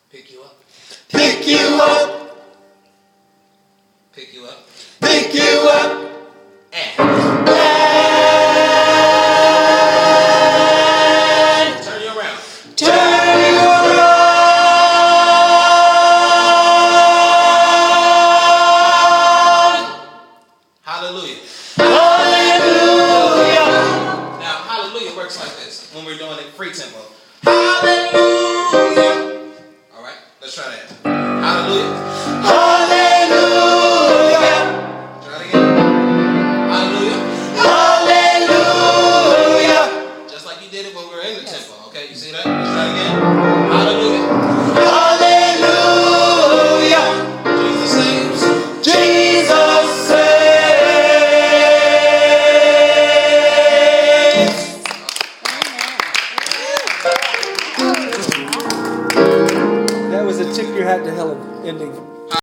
Pick you up. Pick you up. Pick you up. Pick you up. And turn you around. Turn you around. Hallelujah. Hallelujah. Now, hallelujah works like this when we're doing it free tempo. Hallelujah. All right, let's try that. Hallelujah. Hallelujah. Try it again. Hallelujah. Hallelujah. Just like you did it when we were in the tempo. Okay, you see that? Let's try it again. Hallelujah. Hallelujah. Jesus saves. Jesus saves. That was a tip your hat to Helen ending.